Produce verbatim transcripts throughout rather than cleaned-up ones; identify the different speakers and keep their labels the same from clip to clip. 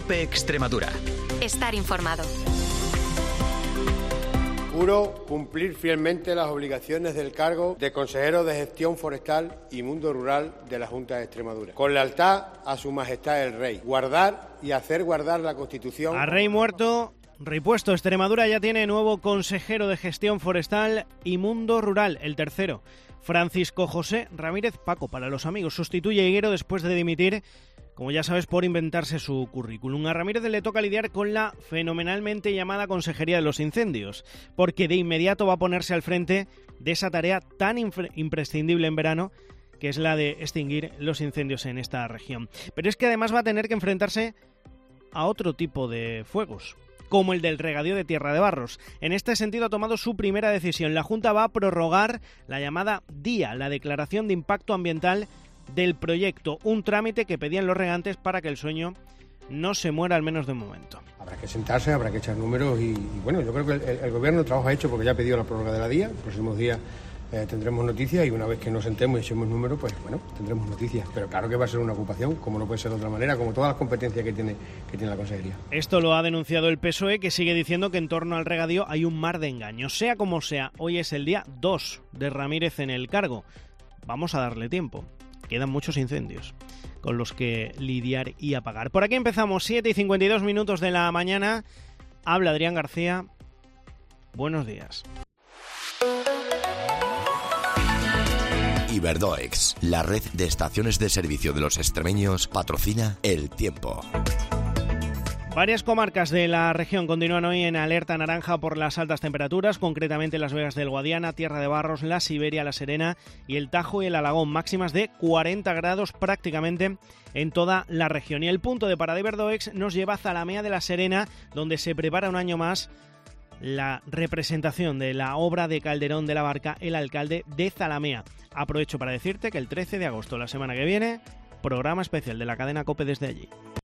Speaker 1: COPE Extremadura.
Speaker 2: Estar informado.
Speaker 3: Juro cumplir fielmente las obligaciones del cargo de consejero de Gestión Forestal y Mundo Rural de la Junta de Extremadura. Con lealtad a Su Majestad el Rey. Guardar y hacer guardar la Constitución.
Speaker 4: A rey muerto, rey puesto. Extremadura ya tiene nuevo consejero de Gestión Forestal y Mundo Rural, el tercero. Francisco José Ramírez Paco, para los amigos. Sustituye a Higuero después de dimitir, como ya sabes, por inventarse su currículum. A Ramírez le toca lidiar con la fenomenalmente llamada Consejería de los Incendios, porque de inmediato va a ponerse al frente de esa tarea tan imprescindible en verano, que es la de extinguir los incendios en esta región. Pero es que además va a tener que enfrentarse a otro tipo de fuegos, como el del regadío de Tierra de Barros. En este sentido ha tomado su primera decisión. La Junta va a prorrogar la llamada D I A, la Declaración de Impacto Ambiental del proyecto, un trámite que pedían los regantes para que el sueño no se muera, al menos de momento.
Speaker 3: Habrá que sentarse, habrá que echar números y, y bueno, yo creo que el, el Gobierno el trabajo ha hecho porque ya ha pedido la prórroga de la D I A. Los próximos días eh, tendremos noticias y una vez que nos sentemos y echemos números, pues bueno, tendremos noticias. Pero claro que va a ser una ocupación, como no puede ser de otra manera, como todas las competencias que tiene, que tiene la Consejería.
Speaker 4: Esto lo ha denunciado el P S O E, que sigue diciendo que en torno al regadío hay un mar de engaños. Sea como sea, hoy es el día dos de Ramírez en el cargo. Vamos a darle tiempo. Quedan muchos incendios con los que lidiar y apagar. Por aquí empezamos, siete y cincuenta y dos minutos de la mañana. Habla Adrián García. Buenos días.
Speaker 5: Iberdoex, la red de estaciones de servicio de los extremeños, patrocina El Tiempo.
Speaker 4: Varias comarcas de la región continúan hoy en alerta naranja por las altas temperaturas, concretamente Las Vegas del Guadiana, Tierra de Barros, La Siberia, La Serena y el Tajo y el Alagón, máximas de cuarenta grados prácticamente en toda la región. Y el punto de parada Iberdoex nos lleva a Zalamea de La Serena, donde se prepara un año más la representación de la obra de Calderón de la Barca, el alcalde de Zalamea. Aprovecho para decirte que el trece de agosto, la semana que viene, programa especial de la cadena COPE desde allí.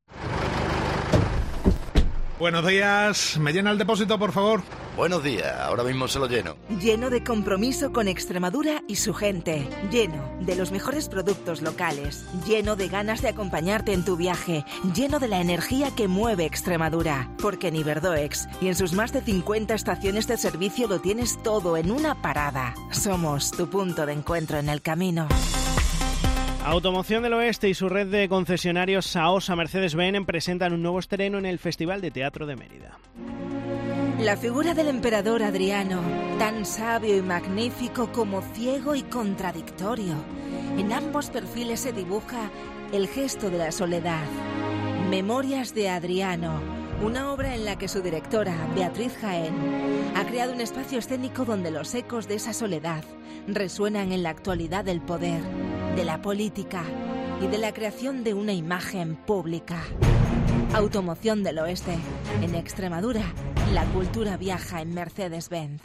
Speaker 6: Buenos días, ¿me llena el depósito, por favor?
Speaker 5: Buenos días, ahora mismo se lo lleno.
Speaker 7: Lleno de compromiso con Extremadura y su gente. Lleno de los mejores productos locales. Lleno de ganas de acompañarte en tu viaje. Lleno de la energía que mueve Extremadura. Porque en Iberdoex y en sus más de cincuenta estaciones de servicio lo tienes todo en una parada. Somos tu punto de encuentro en el camino.
Speaker 4: Automoción del Oeste y su red de concesionarios Saosa Mercedes-Benz presentan un nuevo estreno en el Festival de Teatro de Mérida.
Speaker 7: La figura del emperador Adriano, tan sabio y magnífico como ciego y contradictorio. En ambos perfiles se dibuja el gesto de la soledad. Memorias de Adriano, una obra en la que su directora, Beatriz Jaén, ha creado un espacio escénico donde los ecos de esa soledad resuenan en la actualidad del poder, de la política y de la creación de una imagen pública. Automoción del Oeste. En Extremadura, la cultura viaja en Mercedes-Benz.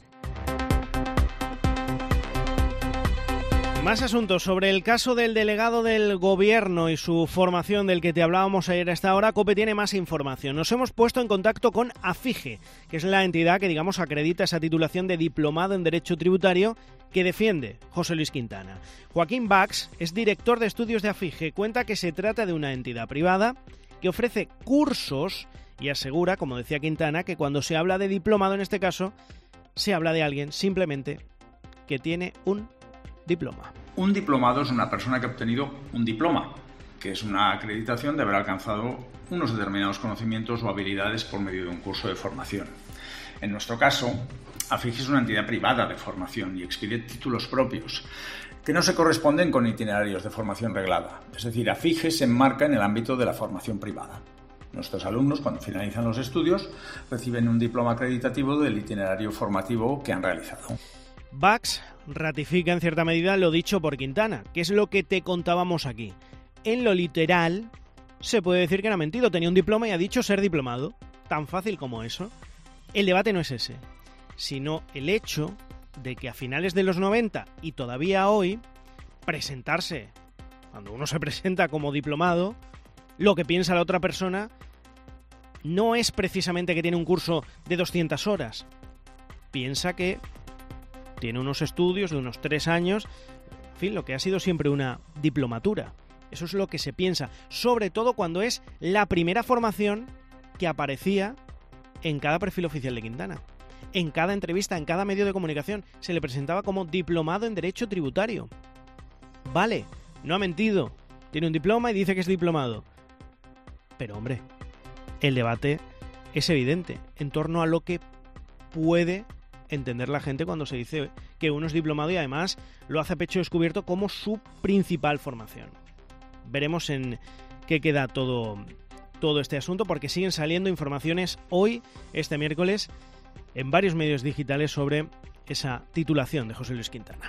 Speaker 4: Más asuntos sobre el caso del delegado del Gobierno y su formación del que te hablábamos ayer a esta hora. COPE tiene más información. Nos hemos puesto en contacto con AFIGE, que es la entidad que, digamos, acredita esa titulación de diplomado en Derecho Tributario que defiende José Luis Quintana. Joaquín Bax es director de estudios de AFIGE. Cuenta que se trata de una entidad privada que ofrece cursos y asegura, como decía Quintana, que cuando se habla de diplomado en este caso, se habla de alguien simplemente que tiene un diploma.
Speaker 8: Un diplomado es una persona que ha obtenido un diploma, que es una acreditación de haber alcanzado unos determinados conocimientos o habilidades por medio de un curso de formación. En nuestro caso, AFIGE es una entidad privada de formación y expide títulos propios que no se corresponden con itinerarios de formación reglada. Es decir, AFIGE se enmarca en el ámbito de la formación privada. Nuestros alumnos, cuando finalizan los estudios, reciben un diploma acreditativo del itinerario formativo que han realizado.
Speaker 4: Bax ratifica en cierta medida lo dicho por Quintana, que es lo que te contábamos aquí. En lo literal, se puede decir que no ha mentido, tenía un diploma y ha dicho ser diplomado. Tan fácil como eso. El debate no es ese, sino el hecho de que a finales de los noventa y todavía hoy, presentarse, cuando uno se presenta como diplomado, lo que piensa la otra persona no es precisamente que tiene un curso de doscientas horas. Piensa que tiene unos estudios de unos tres años, en fin, lo que ha sido siempre una diplomatura. Eso es lo que se piensa, sobre todo cuando es la primera formación que aparecía en cada perfil oficial de Quintana. En cada entrevista, en cada medio de comunicación, se le presentaba como diplomado en Derecho Tributario. Vale, no ha mentido. Tiene un diploma y dice que es diplomado. Pero hombre, el debate es evidente en torno a lo que puede entender la gente cuando se dice que uno es diplomado y además lo hace a pecho descubierto como su principal formación. Veremos en qué queda todo, todo este asunto, porque siguen saliendo informaciones hoy, este miércoles, en varios medios digitales sobre esa titulación de José Luis Quintana.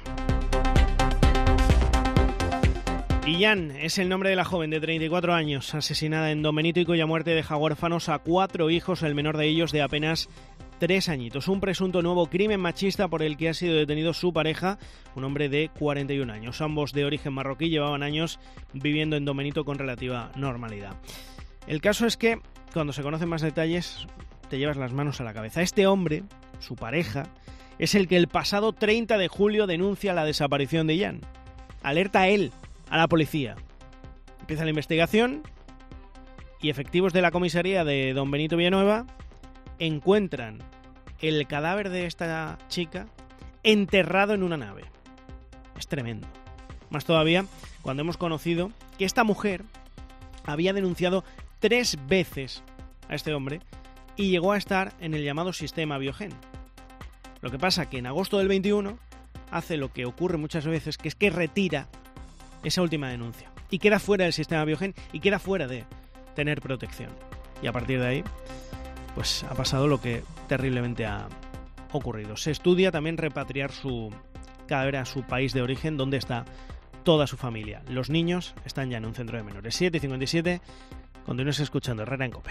Speaker 4: Illán es el nombre de la joven de treinta y cuatro años, asesinada en Don Benito y cuya muerte deja huérfanos a cuatro hijos, el menor de ellos de apenas tres añitos. Un presunto nuevo crimen machista por el que ha sido detenido su pareja, un hombre de cuarenta y un años. Ambos de origen marroquí llevaban años viviendo en Don Benito con relativa normalidad. El caso es que, cuando se conocen más detalles, te llevas las manos a la cabeza. Este hombre, su pareja, es el que el pasado treinta de julio denuncia la desaparición de Illán. Alerta a él, a la policía. Empieza la investigación y efectivos de la comisaría de Don Benito Villanueva encuentran el cadáver de esta chica enterrado en una nave. Es tremendo. Más todavía cuando hemos conocido que esta mujer había denunciado tres veces a este hombre y llegó a estar en el llamado sistema Biogen. Lo que pasa que en agosto del veintiuno hace lo que ocurre muchas veces, que es que retira esa última denuncia y queda fuera del sistema Biogen y queda fuera de tener protección. Y a partir de ahí, pues ha pasado lo que terriblemente ha ocurrido. Se estudia también repatriar su cadáver a su país de origen, donde está toda su familia. Los niños están ya en un centro de menores. siete y cincuenta y siete, continúes escuchando Herrera en COPE.